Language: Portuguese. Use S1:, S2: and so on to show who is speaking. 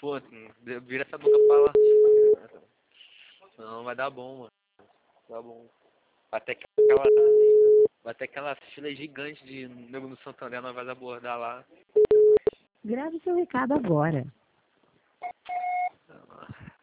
S1: Pô, vira essa boca pra lá. Não, vai dar bom, mano. Vai dar bom. Vai ter aquela fila gigante de nego no Santander, nós vamos abordar lá.
S2: Grave seu recado agora.